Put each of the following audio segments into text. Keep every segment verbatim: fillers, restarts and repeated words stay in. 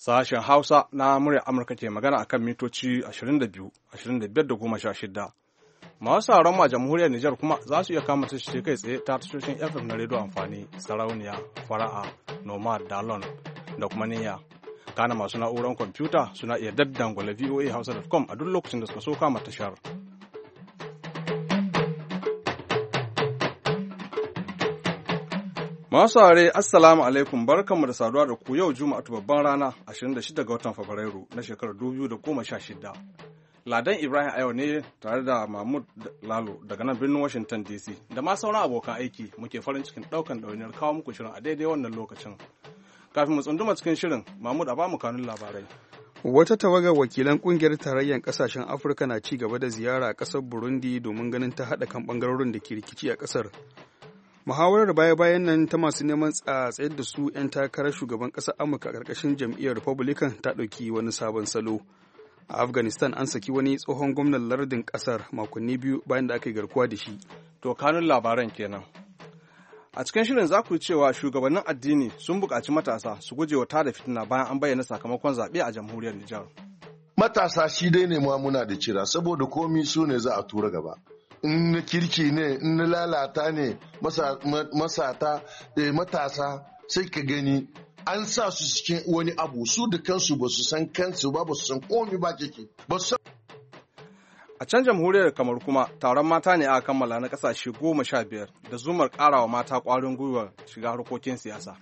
Sashen Hausa na muryar Amurka ke magana akan mitoci ashirin da biyu, ashirin da biyar da goma sha shida. Masu sauran ma jamhuriyar Nijar kuma za su iya kama tashoci kai tsaye ta tashoshin F M na rediyo amfani, sarauniya, fara'a, nomad, dalon da kuma niyya. Kana masu na'urar kwamfuta suna iya daddangwale v o a hausa dot com a duk lokacin da suka so kama tashar. Masu saurare assalamu alaikum, barkanmu da saduwa da ku yau Juma'atu babban rana ashirin da shida ga watan Fabrairu na shekarar dubu biyu da goma sha shida. Ladan Ibrahim a yau ne tare da Mahmud Lalo daga nan birnin Washington D C da ma sauran abokan aiki muke farin cikin ɗaukan ɗawainiyar kawo muku shirin a daidai wannan lokacin. Kafin mu tsunduma cikin shirin, Mahmud a ba mu kanun labarai. Wata tawagar wakilan kungiyar tarayyar kasashen Afirka na ci gaba da ziyara a ƙasar Burundi domin ganin ta haɗa kan ɓangarorin da ke rikici a ƙasar. Muhawarar baya-bayan nan ta masu neman tsayar da su 'yan takarar shugaban ƙasar Amurka a ƙarƙashin jam'iyyar Republican ta ɗauki wani sabon salo. A Afghanistan an saki wani tsohon gwamnan lardin ƙasar makonni biyu bayan da aka yi garkuwa da shi. To kanun labaran kenan. A cikin shirin za ku yi cewa shugabannin addini sun buƙaci matasa su guje wa tada fitina bayan an bayyana sakamakon zaɓe a jamhuriyar Nijar. Matasa shi dai ne ma muna da cira saboda komi su ne za a tura gaba. In na kirki ne, in na lalata ne, masata, matasa sai ka gani an sa su cikin wani abu su da kansu ba su san kansu ba, ba su san komi ba keke. A can jamhuriyar kamar kuma taron mata ne aka kammala na kasashe goma sha biyar da zumar karawa mata kwarin gwiwa shiga harkokin siyasa.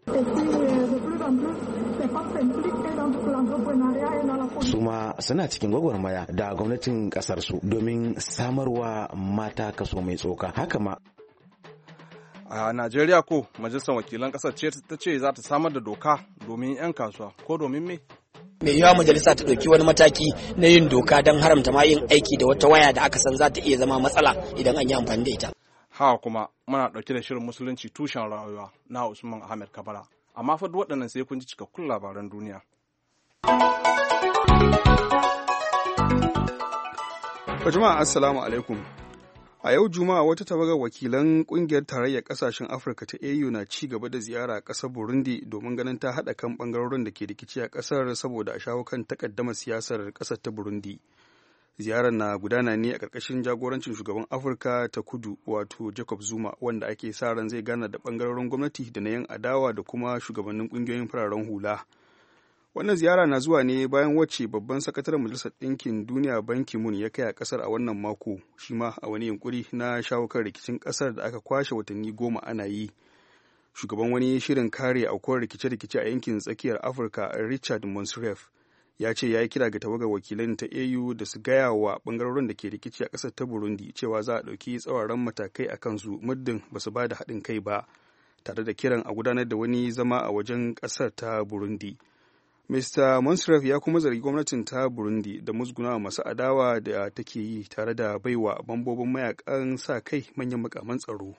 Su ma suna cikin gwagwarmaya da gwamnatin kasarsu domin samarwa mata kaso mai tsoka. Haka ma a Najeriya ko majalisar wakilan kasar ce ta ce za ta samar da doka domin 'yan kasuwa ko domin me? Mai yawa majalisa ta ɗauki wani mataki na yin doka don haramta ma yin aiki da wata waya da aka san za ta iya zama matsala idan an yi amfani da ita. Hawa kuma muna ɗauke da shirin musulunci tushen rayuwa na Usman Ahmed Kabara. Amma fa duk waɗannan sai kun ji cikakkun labaran duniya. Jama'a assalamu alaikum. A yau Juma'a wata tawagar wakilan kungiyar tarayyar kasashen Afirka ta A U na ci gaba da ziyara a ƙasar Burundi domin ganin ta haɗa kan ɓangarorin da ke rikici a ƙasar saboda a shawo kan takaddamar siyasar ƙasar ta Burundi. Ziyarar na gudana ne a ƙarƙashin jagorancin shugaban Afirka ta Kudu wato Jacob Zuma wanda ake sa ran zai gana da ɓangarorin gwamnati da na yan adawa da kuma shugabannin ƙungiyoyin fararen hula. Wannan ziyara na zuwa ne bayan wacce babban sakataren Majalisar Ɗinkin Duniya Ban Ki-moon ya kai a ƙasar a wannan mako, shi ma a wani yunkuri na shawo kan rikicin ƙasar da aka kwashe watanni goma ana yi. Shugaban wani shirin kare aukuwar rikice-rikice a yankin tsakiyar Afirka, Richard Monsref, ya ce ya yi kira ga tawagar wakilan ta A U da su gaya wa ɓangarorin da ke rikici a ƙasar ta Burundi cewa za a ɗauki tsauraran matakai a kansu muddin ba su ba da haɗin kai ba, tare da kiran a gudanar da wani zama a wajen ƙasar ta Burundi. Mister Monsref ya kuma zargi gwamnatin ta Burundi da musguna masu adawa da take yi tare da baiwa bambobin mayakan sa kai manyan makaman tsaro.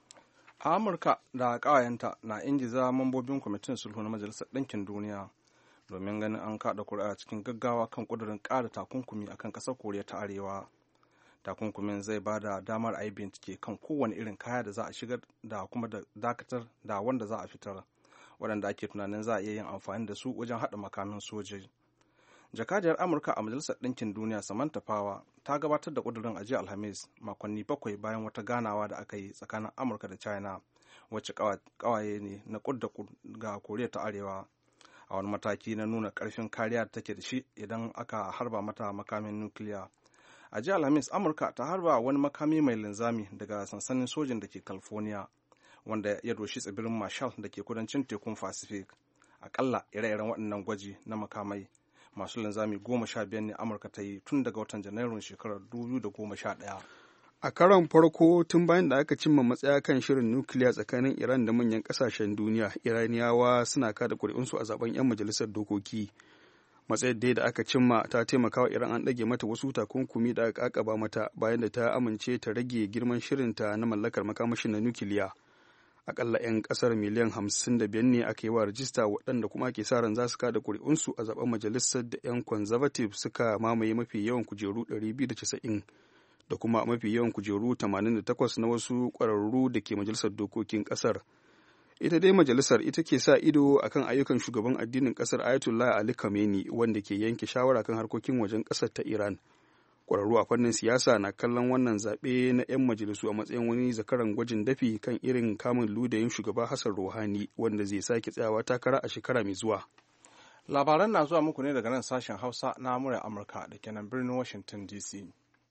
A Amurka da ƙawayenta na ingiza mambobin kwamitin sulhu na Majalisar Ɗinkin Duniya domin ganin an kaɗa kuri'a cikin gaggawa kan ƙudurin ƙara takunkumi akan ƙasar Koriya ta Arewa. Takunkumin zai ba da damar a yi bincike kan kowane irin kaya da za a shigar da kuma da dakatar da wanda za a fitar, waɗanda ake tunanin za a iya yin amfani da su wajen haɗa makamin soji. Jakadiyar Amurka a Majalisar Ɗinkin Duniya Samantha Power ta gabatar da ƙudurin a jiya Alhamis, makonni bakwai bayan wata ganawa da aka yi tsakanin Amurka da China, wacce ƙawaye ne na kud da kud ga Koriya ta Arewa, a wani mataki na nuna ƙarfin kariya da take da shi idan aka harba mata makamin nukiliya. A jiya Alhamis, Amurka ta harba wani makami mai linzami daga sansanin sojin da ke California, wanda ya doshi tsibirin Marshall da ke kudancin tekun Pacific. Akalla ire-iren waɗannan gwaji na makamai masu linzami goma sha biyar ne Amurka ta yi tun daga watan Janairun shekarar dubu biyu da goma sha ɗaya. A karon farko tun bayan da aka cimma matsaya kan shirin nukiliya tsakanin Iran da manyan ƙasashen duniya, Iraniyawa suna kada ƙuri'unsu a zaben 'yan majalisar dokoki. Matsayar dai da aka cimma ta taimaka wa Iran an ɗage mata wasu takunkumi da aka ƙaƙaba mata bayan da ta amince ta rage girman shirinta na mallakar makamashin na nukiliya. Akalla 'yan kasar miliyan hamsin da biyar ne aka yi wa rajista waɗanda kuma ke sa ran za su kada kuri'unsu a zaben majalisar da 'yan conservative suka mamaye mafi yawan kujeru ɗari biyu da casa'in da kuma mafi yawan kujeru tamanin da takwas na wasu ƙwararru da ke majalisar dokokin ƙasar. ita dai majalisar ita ke sa ido akan ayyukan shugaban addinin ƙasar Ayatollah Ali Khamenei wanda ke yanke shawara kan harkokin wajen ƙasar ta Iran. Ƙwararru a fannin siyasa na kallon wannan zaɓe na 'yan majalisu a matsayin wani zakaran gwajin dafi kan irin kamun ludayin shugaba Hassan Rouhani wanda zai sake tsayawa takara a shekara mai zuwa. Labaran na zuwa muku ne daga nan sashen Hausa na muryar Amurka da ke nan birnin Washington D C.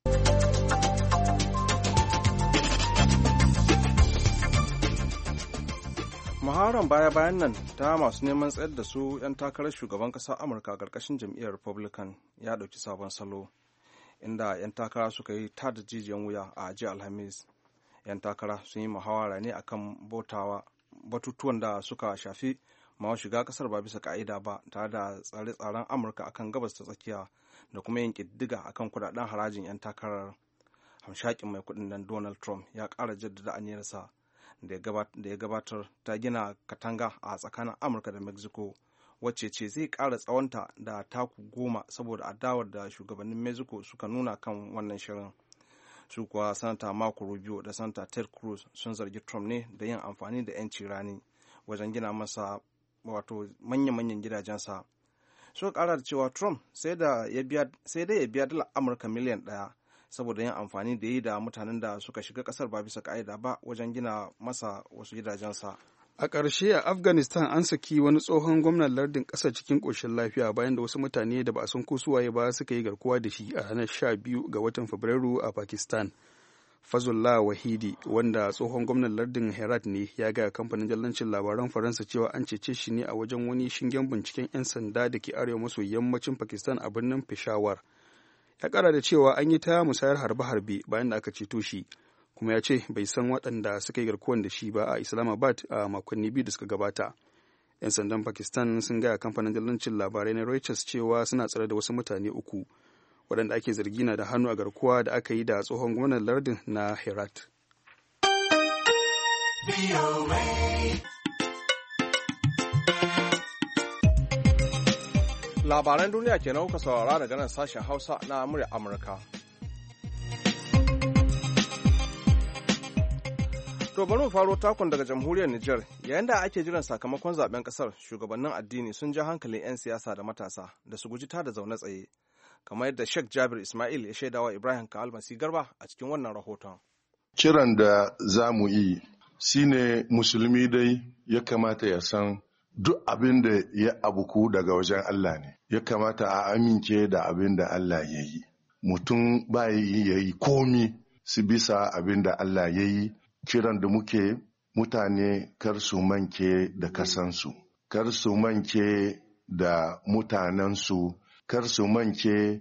Muhawarar baya-bayan nan ta masu neman tsayar da su 'yan takarar shugaban ƙasar Amurka a ƙarƙashin jam'iyyar Republican ya ɗauki sabon salo, inda 'yan takara suka yi tada jijiyan wuya a jiya Alhamis. 'Yan takara sun yi muhawara ne akan batutuwan da suka shafi mawa shiga ƙasar ba bisa ka'ida ba, tare da tsare-tsaren Amurka akan gabas ta tsakiya da kuma yin ƙiddiga akan kudaden harajin 'yan takarar. Hamshakin mai kuɗin nan Donald Trump ya ƙara jaddada aniyarsa da ya gabatar ta gina katanga a tsakanin Amurka da Mexico, wacce ce zai ƙara tsawonta da taku goma saboda adawar da shugabannin Mexico suka nuna kan wannan shirin. Su kuwa sanata Marco Rubio da sanata Ted Cruz sun zargi Trump ne da yin amfani da 'yanci rani wajen gina masa wato manya-manyan gidajensa. Suka ƙara da cewa Trump sai dai ya biya dala Amurka miliyan ɗaya saboda yin amfani da yi da mutanen da suka shiga ƙasar ba bisa ka'ida ba wajen gina masa wasu gidajensa. A ƙarshe a Afghanistan an saki wani tsohon gwamnan lardin ƙasar cikin ƙoshin lafiya bayan da wasu mutane da ba a san ko suwaye ba suka yi garkuwa da shi a ranar sha biyu ga watan Fabrairu a Pakistan. Fazullah Wahidi, wanda tsohon gwamnan lardin Herat ne, ya gaya kamfanin jallancin labaran Faransa cewa an cece shi ne a wajen wani shingen binciken 'yan sanda da ke arewa maso yammacin Pakistan a birnin Peshawar. Ya ƙara da cewa an yi ta musayar harbe-harbe bayan da aka ceto shi, kuma ya ce bai san waɗanda suka yi garkuwan da shi ba a Islamabad a makonni biyu da suka gabata. 'Yan sandan Pakistan sun gaya kamfanin dillancin labarai na Reuters cewa suna tsare da wasu mutane uku waɗanda ake zargi na da hannu a garkuwa da aka yi da tsohon gwamnan lardin na Herat. Labaran duniya ke kuka saurara daga nan sashen Hausa na murya Amurka. To bari mu faro takon daga jamhuriyar Nijar, yayin da ake jiran sakamakon zaben kasar, shugabannin addini sun ja hankalin 'yan siyasa da matasa da su guji tada zaune tsaye, kamar yadda Sheikh Jabir Ismail ya shaidawa Ibrahim Kalmasi Garba a cikin wannan rahoton. Kiran da za mu yi shine musulmi dai ya kamata ya san duk abin da ya abuku daga wajen Allah ne, ya kamata a amince da abin da Allah ya yi. Mutum ba ya yi komi su bisa abin da Allah ya yi. Kiran da muke mutane kar su manke da kasansu, kar su manke da mutanensu, kar su manke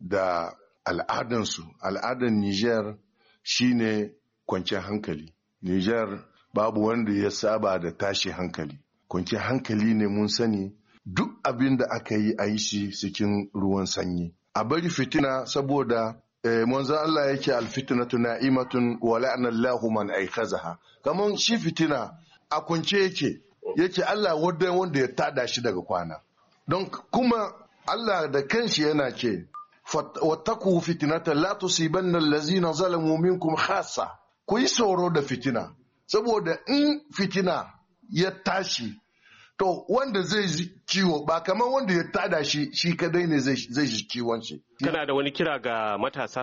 da al'adansu. Al'adan Niger shine kwanciyar hankali. Niger babu wanda ya saba da tashi hankali. Kwanciyar hankali ne mun sani, duk abin da aka yi a yi shi cikin ruwan sanyi. A bari fitina saboda Eh, manzo Allah yake alfitnatu na'imatun wa la'ana Allahu man aikazaha. Kaman shi fitina a kunce yake yake Allah wanda wanda ya tada shi daga kwana. Don kuma Allah da kanshi yana ce wattaku fitnatan la tusibanna allazina zalamu minkum khassa. Ku yi tsoro da fitina saboda in fitina ya tashi to wanda zai ji ciwo ba kamar wanda ya tada shi shi kadai ne zai ji ciwon shi. Kana da wani kira ga matasa?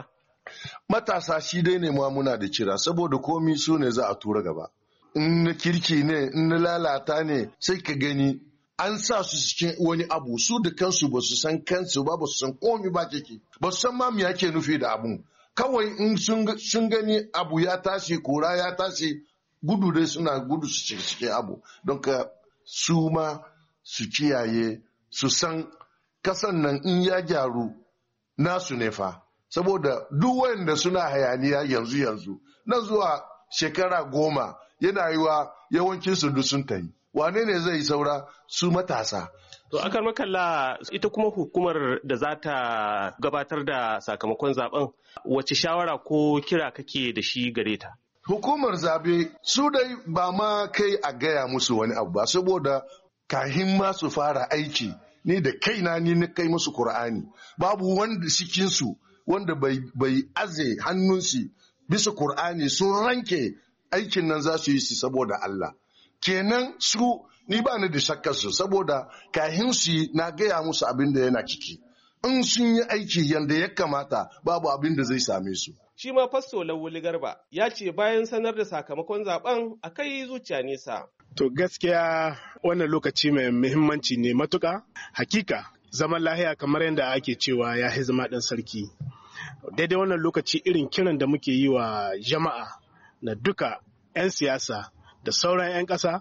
Matasa shi dai ne ma muna da kira saboda komi su ne za a tura gaba. In na kirki ne, in na lalata ne sai ka gani an sa su cikin wani abu su da kansu ba su san kansu ba ba su san komi ba kake. Ba su san ma me yake nufi da abun. Kawai in sun gani abu ya tashi kura ya tashi gudu dai suna gudu su cikin abu. Don ka su ma su kiyaye su san kasan nan in ya gyaru nasu ne fa saboda duk wanda suna hayaniya yanzu yanzu na zuwa shekara goma yana yiwa yawancin su duk sun tayi wane ne zai saura su matasa. To akan makalla ita kuma hukumar da za ta gabatar da sakamakon zaben wace shawara ko kira kake da shi gare ta? Hukumar zabe su dai ba ma kai a gaya musu wani abu ba saboda kahin ma su fara aiki ni da kaina ni na kai musu Kur'ani babu wanda cikin su wanda bai bai aze hannunsu bisa Kur'ani sun ranke aikin nan za su yi su saboda Allah kenan su ni ba ni da shakkar su saboda kahin su na gaya musu abin da yana ciki in sun yi aiki yadda ya kamata babu abin da zai same su. Shi ma Fasto Lawuli Garba ya ce bayan sanar da sakamakon zaben a kai zuciya nesa. To gaskiya wannan lokaci mai muhimmanci ne matuka. Hakika zaman lahiya kamar yadda ake cewa ya yi zama ɗan sarki. Daidai wannan lokaci irin kiran da muke yi wa jama'a na duka 'yan siyasa da sauran 'yan ƙasa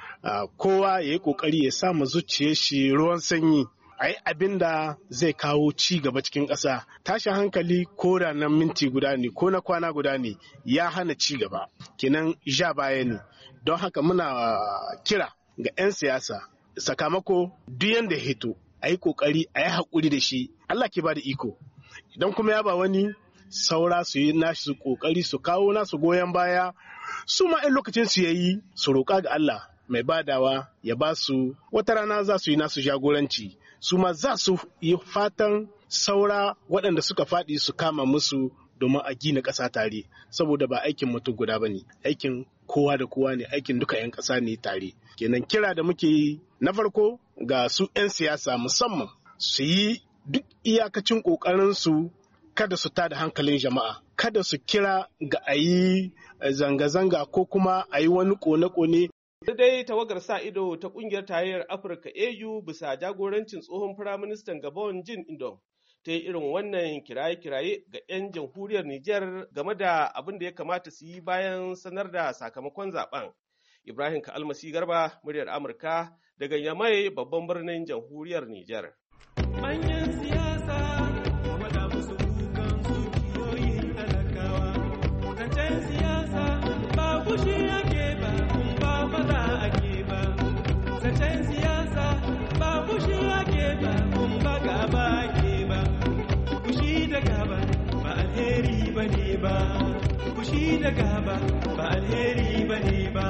kowa ya yi ƙoƙari ya sa ma zuciyar shi ruwan sanyi. A yi abin da zai kawo ci gaba cikin ƙasa. Tashin hankali ko da na minti guda ne ko na kwana guda ne ya hana ci gaba. Kenan ja baya ne. Don haka muna kira ga 'yan siyasa sakamako duk yanda hito a yi ƙoƙari a yi haƙuri da shi. Allah ke ba da iko. Idan kuma ya ba wani saura su yi nashi ƙoƙari su kawo nasu goyon baya su ma 'yan lokacin su yayi su roƙa ga Allah mai badawa ya ba su wata rana za su yi nasu jagoranci. Su ma za su yi fatan saura waɗanda suka faɗi su kama musu domin a gina ƙasa tare saboda ba aikin mutum guda ba ne aikin kowa da kowa ne aikin duka 'yan ƙasa ne tare kenan kira da muke yi na farko ga su 'yan siyasa musamman su yi duk iyakacin ƙoƙarinsu kada su tada hankalin jama'a kada su kira ga a yi zanga-zanga ko kuma a yi wani ƙone-ƙone. dai tawagar sa ido ta kungiyar tarayyar Afirka A U bisa jagorancin tsohon firaministan Gabon Jin Indom ta yi irin wannan kiraye-kiraye ga 'yan jamhuriyar Nijar game da abin da ya kamata su yi bayan sanar da sakamakon zaben. Ibrahim Ka'almasi Garba, muryar Amurka daga Yamai babban birnin jamhuriyar Nijar. Manyan siyasa wada musu kukan zuciyoyin talakawa, zancen siyasa ba fushi ake ba. Fada ake ba, zancen siyasa ba fushi ake ba, kun ba gaba ake ba, fushi da gaba ba alheri ba ne ba, fushi da gaba ba alheri ba ne ba.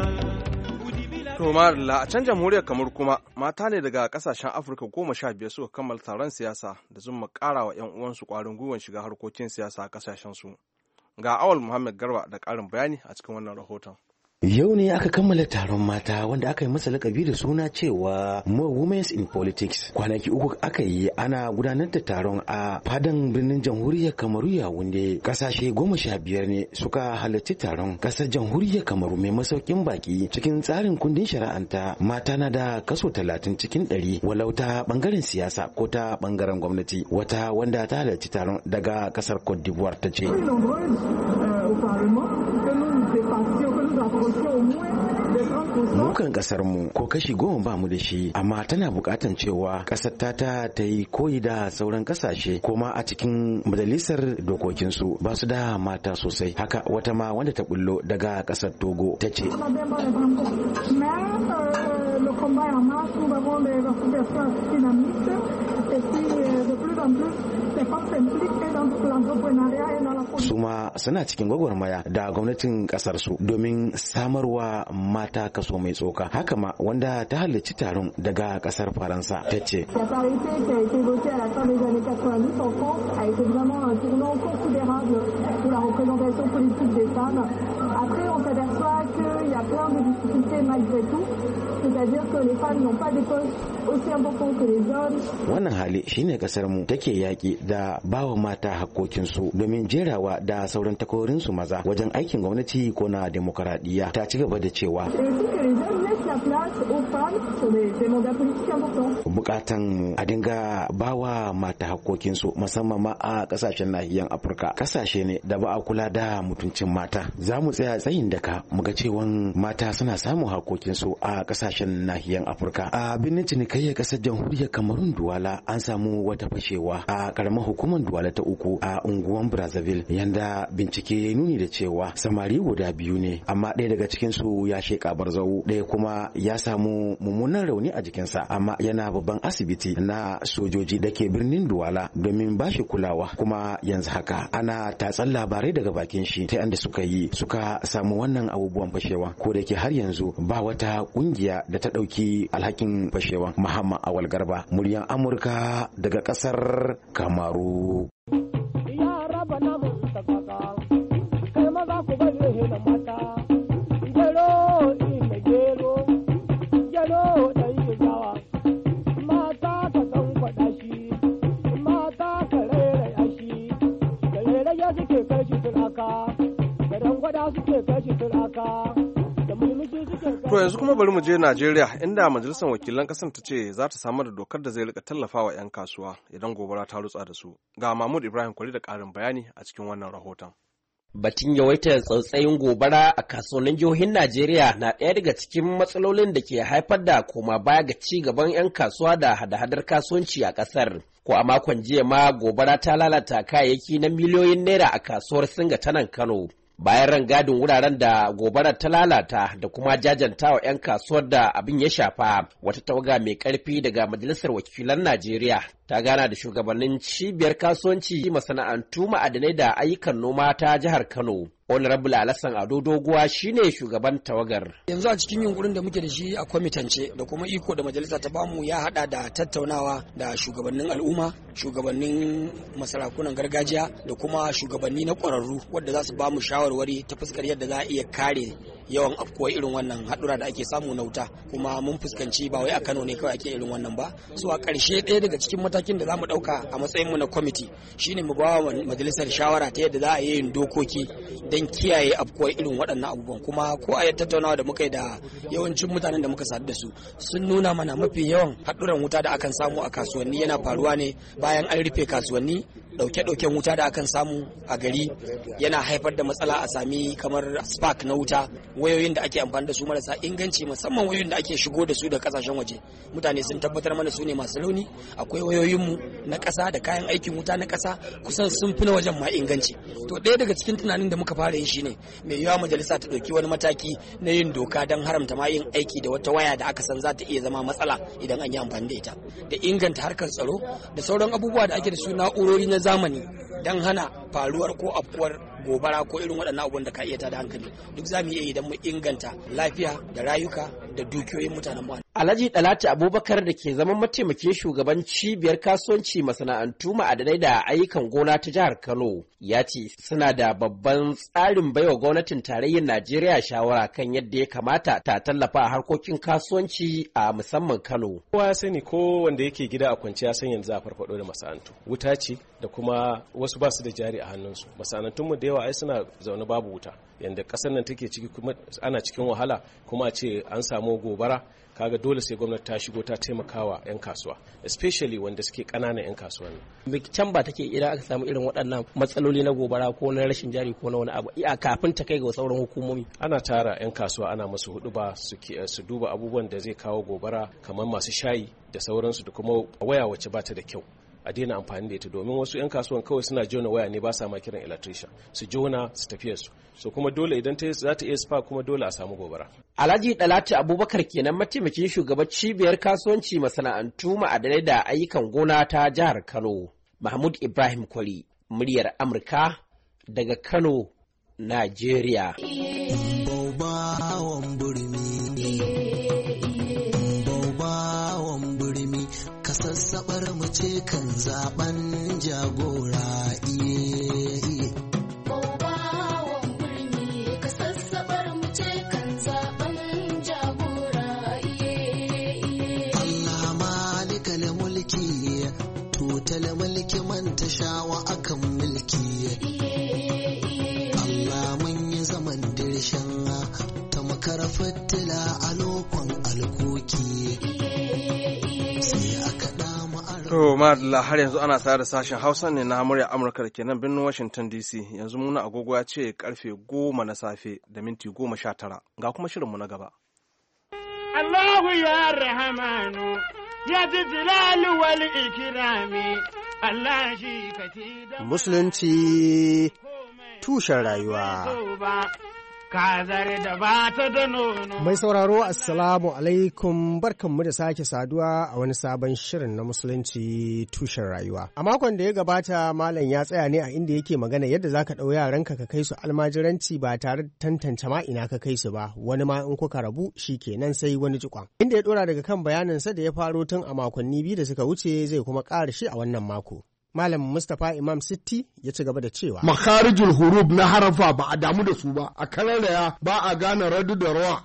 To Marilla, a can jamhuriyar kamar kuma mata ne daga kasashen Afirka goma sha biyar suka kammala taron siyasa da zuma ƙara wa 'yan uwansu ƙwarin gwiwar shiga harkokin siyasa a ƙasashensu. Ga Awal Muhammad Garba da ƙarin bayani a cikin wannan rahoton. Yau ne aka kammala taron mata wanda aka yi masa lakabi da suna cewa More Women in Politics. Kwanaki uku aka yi ana gudanar da taron a fadan birnin jamhuriyar Kamaru Yawunde. Kasashe goma sha biyar ne suka halarci taron. Kasar jamhuriyar Kamaru mai masaukin baki cikin tsarin kundin shari'anta mata na da kaso talatin cikin ɗari walau ta bangaren siyasa ko ta bangaren gwamnati. Wata wanda ta halarci taron daga kasar Cote d'Ivoire ta ce. Mukan kasar mu ko kashi goma ba mu da shi amma tana bukatan cewa kasar ta ta ta yi koyi da sauran kasashe kuma a cikin majalisar dokokinsu ba su da mata sosai. Haka wata ma wanda ta bullo daga kasar Togo ta ce. Suma suna cikin gwagwarmaya da gwamnatin kasar su domin samarwa mata kaso mai tsoka. Haka ma wanda ta halarci taron daga kasar Faransa ta ce. Wannan hali shine kasar mu take yaki da bawa mata hakkokinsu domin jerawa da sauran takwarorinsu maza wajen aikin gwamnati ko na demokaradiyya. Ta ci gaba da cewa bukatan a dinga bawa mata hakkokinsu musamman ma a kasashen nahiyar Afirka. Kasashe ne da ba a kula da mutuncin mata. Za mu tsaya tsayin daka mu ga cewan mata suna samun hakkokinsu a kasashen nahiyar Afirka. A birnin cinikayyar kasar jamhuriyar Kamarun Duwala an samu wata fashewa a karamar hukumar Duwala ta uku a unguwan Brazzaville yanda bincike ya nuni da cewa samari guda biyu ne amma ɗaya daga cikin su ya sheka barzau, ɗaya kuma ya samu mummunan rauni a jikinsa amma yana babban asibiti na sojoji da ke birnin Duwala domin ba shi kulawa. Kuma yanzu haka ana tatsan labarai daga bakin shi ta yanda suka yi suka samu wannan abubuwan fashewa, ko da ke har yanzu ba wata kungiya da ta ɗauki alhakin fashewa. Muhammad Awal Garba, muryan Amurka daga ƙasar Kamaru. To yanzu kuma bari mu je Najeriya inda majalisar wakilan ƙasar ta ce za ta samar da dokar da zai rika tallafawa 'yan kasuwa idan gobara ta rutsa da su. Ga Mahmud Ibrahim Kwari da ƙarin bayani a cikin wannan rahoton. Batun yawaitar tsautsayin gobara a kasuwannin jihohin Najeriya na ɗaya daga cikin matsalolin da ke haifar da koma baya ga ci gaban 'yan kasuwa da hada-hadar kasuwanci a ƙasar. Ko a makon jiya ma gobara ta lalata kayayyaki na miliyoyin naira a kasuwar Singa ta nan Kano. Bayan rangadin wuraren da gobarar ta lalata da kuma jajantawa 'yan kasuwar da abin ya shafa, wata tawaga mai ƙarfi daga Majalisar Wakilan Najeriya ta gana da shugabannin cibiyar kasuwanci, masana'antu, ma'adanai da ayyukan noma ta jihar Kano. Honorable Alassan Ado Doguwa shine shugaban tawagar. Yanzu a cikin yunkurin da muke da shi a kwamitance da kuma iko da majalisa ta bamu ya hada da tattaunawa da shugabannin al'umma, shugabannin masarakunan gargajiya da kuma shugabanni na ƙwararru wadda za su bamu shawarwari ta fuskar yadda za a iya kare yawan afkuwa irin wannan haɗura da ake samu na wuta. Kuma mun fuskanci ba wai a Kano ne kawai ake irin wannan ba. So a ƙarshe ɗaya daga cikin matakin da za mu ɗauka a matsayin mu na kwamiti shine mu ba wa majalisar shawara ta yadda za a yi yin dokoki don kiyaye afkuwar irin waɗannan abubuwan. Kuma ko a tattaunawa da muka yi da yawancin mutanen da muka sadu da su sun nuna mana mafi yawan haɗuran wuta da akan samu a kasuwanni yana faruwa ne bayan an rufe kasuwanni. Ɗauke-ɗauken wuta da akan samu a gari yana haifar da matsala, a sami kamar spark na wuta, wayoyin da ake amfani da su marasa inganci, musamman wayoyin da ake shigo da su da kasashen waje. Mutane sun tabbatar mana su ne masu launi. Akwai wayoyinmu na ƙasa da kayan aikin wuta na ƙasa kusan sun fi na wajen ma inganci. To ɗaya daga cikin tunanin da muka fara yi shine mai yiwuwa majalisa ta ɗauki wani mataki na yin doka don haramta ma yin aiki da wata waya da aka san za ta iya zama matsala idan an yi amfani da ita, da inganta harkar tsaro da sauran abubuwa da ake da su na'urori na zamani don hana faruwar ko afkuwar gobara ko irin waɗannan abubuwan da ka iya tada hankali. Duk za mu iya idan mu inganta lafiya da rayuka da dukiyoyin mutanen mu. Alhaji Dalatu Abubakar da ke zaman mataimakin shugaban cibiyar kasuwanci, masana'antu, ma'adanai da ayyukan gona ta jihar Kano ya ce suna da babban tsarin baiwa gwamnatin tarayyar Najeriya shawara kan yadda ya kamata ta tallafa a harkokin kasuwanci a musamman Kano. Kowa ya sani, ko wanda yake gida a kwanciya san yanzu a farfado da masana'antu. Wuta ce da kuma wasu ba su da jari a hannunsu. Masana'antunmu da yawa ai suna zaune babu wuta. Yanda ƙasar nan take ciki kuma ana cikin wahala, kuma a ce an samu gobara, kaga dole sai gwamnati ta shigo ta taimakawa 'yan kasuwa, especially wanda suke ƙananan 'yan kasuwa. Can ba take idan aka samu irin waɗannan matsaloli na gobara ko na rashin jari ko na wani abu, a kafin ta kai ga sauran hukumomi. Ana tara 'yan kasuwa, ana musu huɗuba su duba abubuwan da zai kawo gobara, kamar masu shayi da sauransu, da kuma waya wacce ba ta da kyau a daina amfani da ita, domin wasu 'yan kasuwan kawai suna jona waya ne, ba sa ma kiran electrician, su jona su tafiya su. So kuma dole idan ta za ta iya spark, kuma dole a samu gobara. Alhaji Dalatu Abubakar kenan mataimakin shugaban cibiyar kasuwanci, masana'antu, ma'adanai da ayyukan gona ta jihar Kano. Mahmud Ibrahim Kwari, muryar Amurka daga Kano, Najeriya. Sassaɓar mu ce kan zaben jagora iye Bobawan birni ka sassaɓar mu ce kan zaben jagora iye Allah malikal mulki tutal mulki man tashawa akan mulki Allah mun yi zaman dirshan ta makara fitila a lokon alkoki sai aka To madalla, har yanzu ana sayar da sashen Hausa ne na murya Amurka da ke nan birnin Washington D C. Yanzu muna agogo ya ce karfe goma na safe da minti goma sha tara. Ga kuma shirinmu na gaba. Allahu ya rahamanu ya ji jilalu wal ikirami Allah shi ka Musulunci tushen rayuwa. Da ba ta da nono. Mai sauraro assalamu alaikum, barkanmu da sake saduwa a wani sabon shirin na musulunci tushen rayuwa. A makon da ya gabata malam ya tsaya ne a inda yake magana yadda zaka ɗau yaranka ka kai su almajiranci ba tare da tantance ma ina ka kai su ba, wani ma in kuka rabu shi kenan sai wani jikon. Inda ya ɗora daga kan bayaninsa da ya faro tun a makonni biyu da suka wuce zai kuma ƙara shi a wannan mako. Malam Mustapha Imam Sitti ya ci gaba da cewa makarijul hurub na harafa ba a damu da su ba, a kararraya ba a gane radu da rawa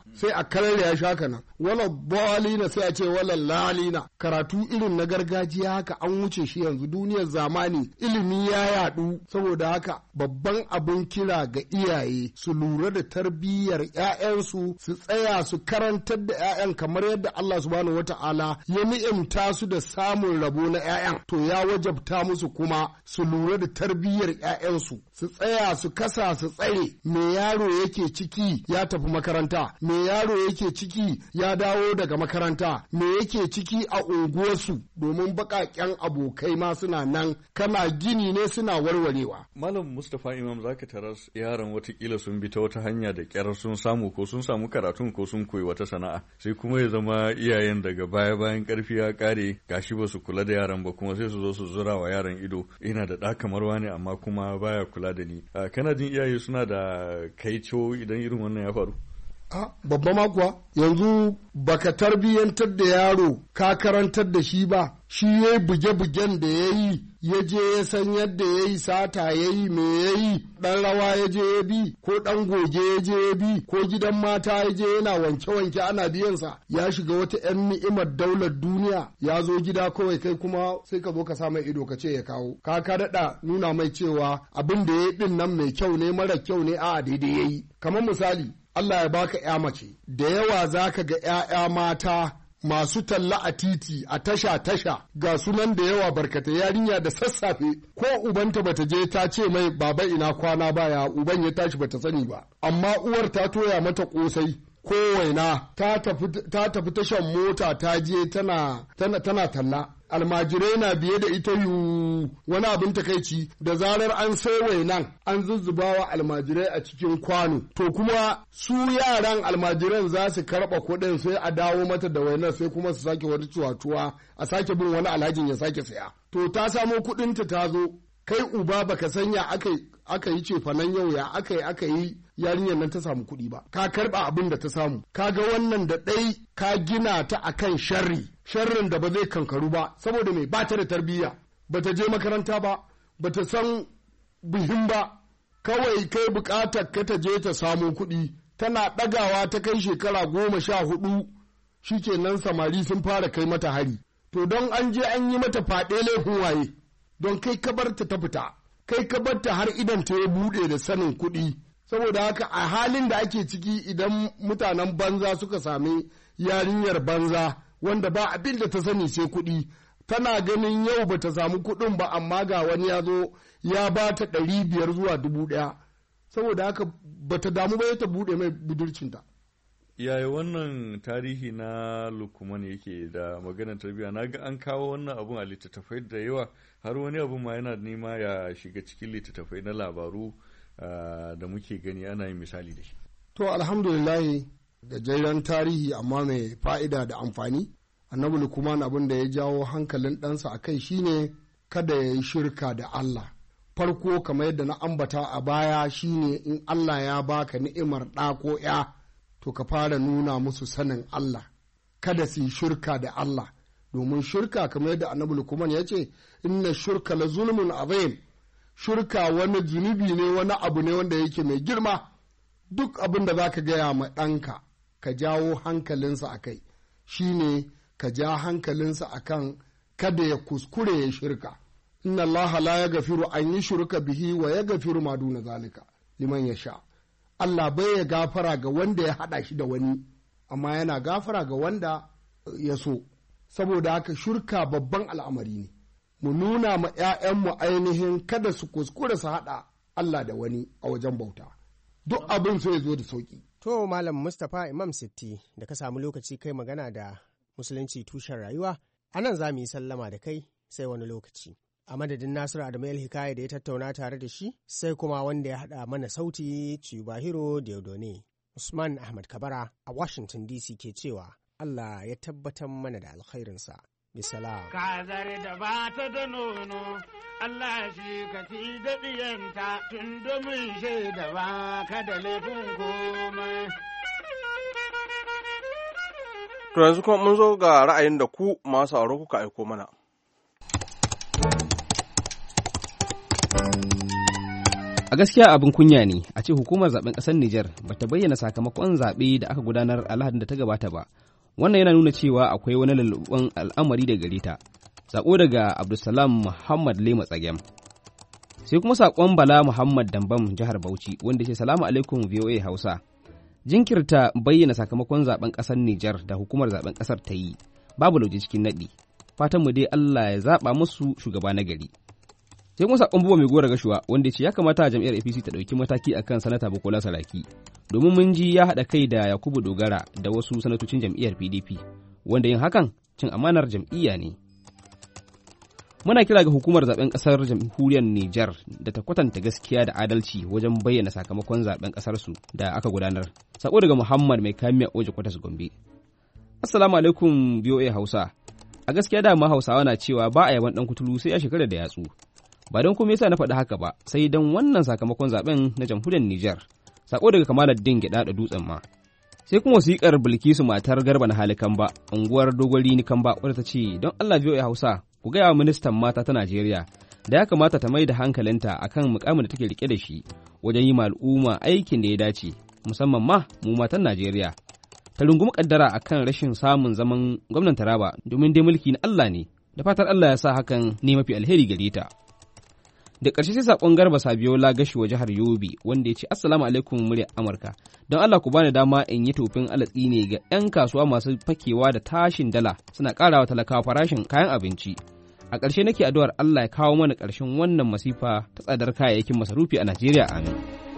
sai a karare ya shaka nan wala balina sai a ce wala lalina. Karatu irin na gargajiya haka an wuce shi yanzu, duniyar zamani ilimi ya yadu. Saboda haka babban abin kira ga iyaye su lura da tarbiyyar 'ya'yansu, su tsaya su karantar da 'ya'yan kamar yadda Allah subhanahu wata'ala ya ni'imta su da samun rabo na 'ya'yan, to ya wajabta musu kuma su lura da tarbiyyar 'ya'yansu, su tsaya su kasa su tsare me yaro yake ciki ya tafi makaranta, me yaro yake ciki ya dawo daga makaranta, me yake ciki a unguwarsu, domin baƙaƙen abokai ma suna nan, kana gini ne suna warwarewa. Malam Mustapha Imam, zaka tarar yaran watakila sun bi ta wata hanya da kyar sun samu ko sun samu karatun ko sun koyi wata sana'a, sai kuma ya zama iyayen daga baya bayan karfi ya kare gashi ba su kula da yaran ba, kuma sai su zo su zura wa yaran ido, ina da ɗa kamar wani amma kuma baya kula da ni. Kana jin iyaye suna da kaico idan irin wannan ya faru? A babba ma kuwa yanzu baka tarbiyyantar da yaro ka karantar da shi ba, shi ya yi buge-bugen da ya yi, ya je ya san yadda ya yi sata ya yi me ya yi, ɗan rawa ya je ya bi, ko ɗan goge ya je ya bi, ko gidan mata ya je yana wanke-wanke ana biyansa, ya shiga wata 'yan ni'imar daular duniya, ya zo gida kawai kai kuma sai ka zo ka sa mai ido ka ce ya kawo. Ka ka daɗa nuna mai cewa abin da ya yi ɗin nan mai kyau ne mara kyau ne a daidai ya yi. Kamar misali, Allah ya baka ‘ya mace, da yawa za ka ga ‘ya'ya mata masu talla a titi a tasha-tasha ga sunan da yawa barkata, yarinya da sassafe ko ubanta bata je ta ce mai baba ina kwana baya, uban ya tashi bata sani ba, amma uwar ta toya mata kosai ko waina ta tafi tashan mota ta je tana tana talla. Almajirai na biye da ita yu wani abin takaici, da zarar an sai wainan an zuzzubawa almajirai a cikin kwano, to kuma su yaran almajiran za su karɓa kuɗin sai a dawo mata da wainar, sai kuma su sake wata cuwa-cuwa a sake bin wani alhajin ya sake saya. To ta samo kuɗinta ta zo, kai uba baka sanya aka aka yi cefanen yau ya aka yi aka yi yarinyar nan ta samu kuɗi ba, ka karɓa abin da ta samu, ka ga wannan da ɗai ka gina ta akan sharri, sharrin da ba zai kankaru ba, saboda mai ba ta da tarbiyya, ba ta je makaranta ba, ba ta san bihin ba, kawai kai buƙatar ka ta je ta samu kuɗi, tana ɗagawa ta kai shekara goma sha hudu shikenan samari sun fara kai mata hari. To don an je an yi mata faɗe laifin waye, don kai ka bar ta ta fita, kai ka bar ta har idan ta ya buɗe da sanin kuɗi. Saboda haka a halin da ake ciki idan mutanen banza suka sami yarinyar banza wanda ba abin da ta sani sai kuɗi, tana ganin yau ba ta samu kuɗin ba amma ga wani ya zo ya ba ta ɗari biyar zuwa dubu ɗaya, saboda haka ba ta damu ba ta buɗe mai budurcinta. Yaya wannan tarihi na Lukman yake da maganar tarbiyya? Na ga an kawo wannan abun a littattafai da yawa, har wani abun ma yana nema ya shiga cikin littattafai na labaru da muke gani ana yin misali da shi. To alhamdulillahi, da jairan tarihi amma mai fa'ida da amfani. Annabi Lukman abin da ya jawo hankalin ɗansa a kai shine kada ya yi shirka da Allah. Farko kamar yadda na ambata a baya shine in Allah ya baka ni'imar ɗa ko ya, to ka fara nuna musu sanin Allah, kada su yi shirka da Allah, domin shirka kamar yadda Annabi Lukman ya ce inna shirka la zulmun azim, shirka wani zunubi ne, wani abu ne wanda yake mai girma. Duk abin da za ka gaya ma ɗanka ka jawo hankalinsa a kai shi ne ka ja hankalinsa a kan kada ya kuskure ya shirka. Inna Allah la ya gafiru an yi shirka bihi wa ya gafiru ma duna zalika liman ya sha. Allah bai ya gafara ga wanda ya haɗa shi da wani, amma yana gafara ga wanda ya so. Saboda haka shirka babban al'amari ne. Mu nuna ma ‘ya'yanmu ainihin kada su kuskure su haɗa Allah da wani a wajen bauta. Duk abin sai zo da sauƙi. To, Malam Mustapha Imam Sitti, da ka samu lokaci kai magana da Musulunci tushen rayuwa, a nan za mu yi sallama da kai sai wani lokaci. A madadin Nasiru Adamu El-Hikaya da ya tattauna tare da shi, sai kuma wanda ya haɗa mana sauti Cibahiro Deodone. Usman Ahmad Kabara a Washington D C ke cewa Allah ya tabbatar mana da alkhairinsa. Bisalam. Kazar da ba ta da nono, Allah shi ka fi daɗiyanta tun domin shaida ba ka da laifin komai. To yanzu kuma mun zo ga ra'ayin da ku masu aure kuka aiko mana. A gaskiya abin kunya ne a ce hukumar zaben ƙasar Nijar ba ta bayyana sakamakon zaɓe da aka gudanar a Lahadin da ta gabata ba. Wannan yana nuna cewa akwai wani lalluɓan al'amari da gare ta. Sako daga Abdulsalam Muhammad Lema Tsagem. Sai kuma sakon Bala Muhammad Dambam jihar Bauchi wanda ce salamu alaikum V O A Hausa. Jinkirta bayyana sakamakon zaben ƙasar Nijar da hukumar zaben ƙasar ta yi babu lauje cikin naɗi. Fatan mu dai Allah ya zaɓa musu shugaba na gari. Sai kuma sakon Buba Mai Gora Gashuwa wanda ce ya kamata jam'iyyar A P C ta ɗauki mataki akan sanata Bukola Saraki domin mun ji ya haɗa kai da Yakubu Dogara da wasu sanatocin jam'iyyar P D P wanda yin hakan cin amanar jam'iyya ne. Muna kira ga hukumar zaben ƙasar jamhuriyar Nijar da ta kwatanta gaskiya da adalci wajen bayyana sakamakon zaben ƙasar su da aka gudanar. Sako daga Muhammad Mai Kamiya Oje Kwatas Gombe. Assalamu alaikum V O A Hausa. A gaskiya dama Hausawa na cewa ba a yaban ɗan kuturu sai a shekara da yatsu. Ba don kuma yasa na faɗi haka ba, sai don wannan sakamakon zaben na jamhuriyar Nijar. Sako daga Kamaluddin Gida da Dutsen ma. Sai kuma wasiƙar Bilkisu matar Garba na Halikan ba, unguwar Dogwari ni Kamba wadda ta ce don Allah V O A Hausa ku gaya wa ministan mata ta Najeriya da ya kamata ta mai da hankalinta akan mukamin da take rike da shi wajen yi ma al'umma aikin da ya dace, musamman ma mu matan Najeriya. Ta rungumi kaddara akan rashin samun zaman gwamnan Taraba domin dai mulki na Allah ne, da fatar Allah ya sa hakan ne mafi alheri gare ta. Da ƙarshe sai saƙon Garba Sabiola Gashuwa jihar Yobe wanda ya ce Assalamu alaikum muryar Amurka. Don Allah ku bani dama in yi tofin alatsi ne ga 'yan kasuwa masu fakewa da tashin dala suna ƙarawa talakawa farashin kayan abinci. A ƙarshe nake addu'ar Allah ya kawo mana ƙarshen wannan masifa ta tsadar kayayyakin masarufi a Najeriya, amin.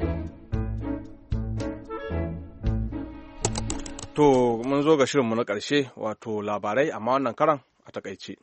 To mun zo ga shirinmu na ƙarshe wato labarai amma wannan karan a takaice.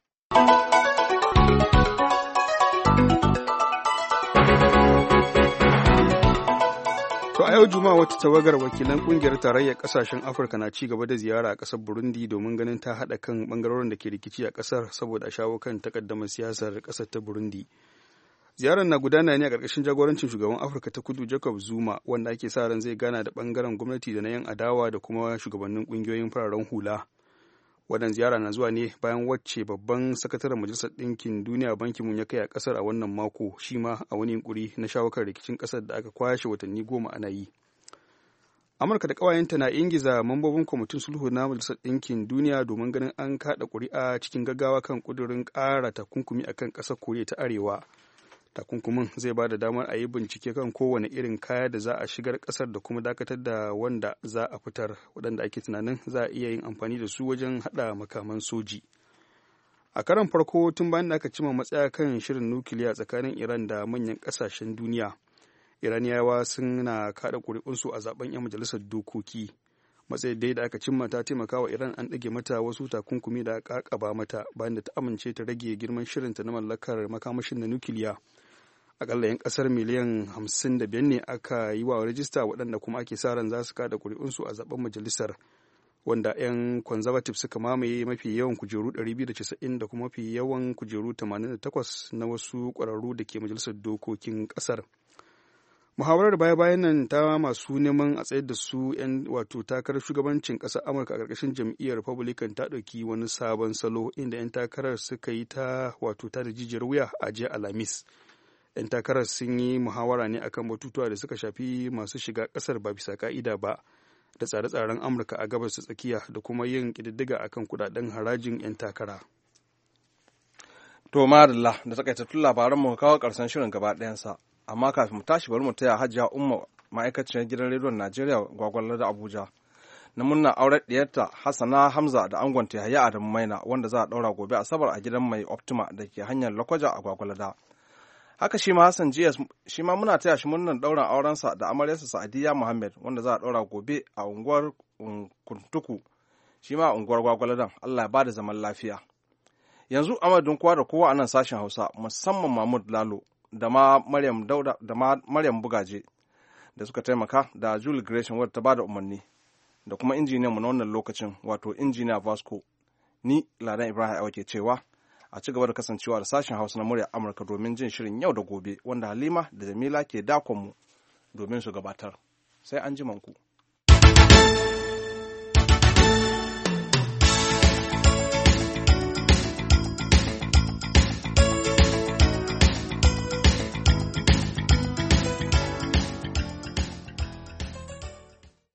To a yau Juma'a wata tawagar wakilan kungiyar tarayyar kasashen Afirka na ci gaba da ziyara a ƙasar Burundi domin ganin ta haɗa kan ɓangarorin da ke rikici a ƙasar saboda a shawo kan takaddamar siyasar ƙasar ta Burundi. Ziyarar na gudana ne a ƙarƙashin jagorancin shugaban Afirka ta Kudu Jacob Zuma wanda ake sa ran zai gana da ɓangaren gwamnati da na 'yan adawa da kuma shugabannin ƙungiyoyin fararen hula. Wannan ziyara na zuwa ne bayan wacce babban sakataren Majalisar Ɗinkin Duniya Ban Ki-moon ya kai a ƙasar a wannan mako, shi ma a wani yunkuri na shawo kan rikicin ƙasar da aka kwashe watanni goma ana yi. Amurka da ƙawayenta na ingiza mambobin kwamitin sulhu na Majalisar Ɗinkin Duniya domin ganin an kaɗa ƙuri'a cikin gaggawa kan ƙudurin ƙara takunkumi akan ƙasar Koriya ta Arewa. Takunkumin zai ba da damar a yi bincike kan kowane irin kaya da za a shigar ƙasar da kuma dakatar da wanda za a fitar, waɗanda ake tunanin za a iya yin amfani da su wajen haɗa makaman soji. A karon farko tun bayan da aka cima matsaya kan shirin nukiliya tsakanin Iran da manyan ƙasashen duniya, Iraniyawa suna kaɗa ƙuri'unsu a zaben 'yan majalisar dokoki. Matsayin dai da aka cimma ta taimaka wa Iran an ɗage mata wasu takunkumi da aka ƙaƙaba mata bayan da ta amince ta rage girman shirinta na mallakar makamashin na nukiliya. Akalla 'yan kasar miliyan hamsin da biyar ne aka yi wa rajista waɗanda kuma ake sa ran za su kada ƙuri'unsu a zaben majalisar, wanda 'yan conservative suka mamaye mafi yawan kujeru ɗari biyu da casa'in da kuma mafi yawan kujeru tamanin da takwas na wasu ƙwararru da ke majalisar dokokin ƙasar. Muhawarar baya-bayan nan ta masu neman a tsayar da su 'yan wato takarar shugabancin ƙasar Amurka a ƙarƙashin jam'iyyar Republican ta ɗauki wani sabon salo inda 'yan takarar suka yi ta wato ta da jijiyar wuya a jiya Alhamis. 'Yan takarar sun yi muhawara ne akan batutuwa da suka shafi masu shiga ƙasar ba bisa ka'ida ba da tsare-tsaren Amurka a gabas ta tsakiya da kuma yin ƙididdiga akan kudaden harajin 'yan takara. To madalla da takaitattun labaran mu kawo ƙarshen shirin gaba ɗayansa. Amma kafin mu tashi bari mu taya Hajiya Umma ma'aikaciyar gidan rediyon Najeriya gwagwallar da Abuja na murnar auren diyarta Hassana Hamza da angonta Yahaya Adamu Maina wanda za a ɗaura gobe Asabar a gidan mai Optima da ke hanyar Lokoja a Gwagwalada. Haka shi ma Hassan Jiya shi ma muna taya shi murnar ɗaurin aurensa da amaryarsa Sa'adiyya Muhammad wanda za a ɗaura gobe a unguwar Kuntuku shi ma a unguwar Gwagwaladan. Allah ya bada zaman lafiya. Yanzu amadun kowa da kowa a nan sashen Hausa musamman Mahmud Lalo da ma Maryam Dauda da ma Maryam Bugaje da suka taimaka da Julie Gresham wadda ta bada umarni da kuma injiniyan mu na wannan lokacin wato injiniya Vasco, ni Ladan Ibrahim Awa ke cewa a ci gaba da kasancewa da sashen Hausa na murya Amurka domin jin shirin yau da gobe wanda Halima da Jamila ke dakon mu domin su gabatar. Sai an ji manku.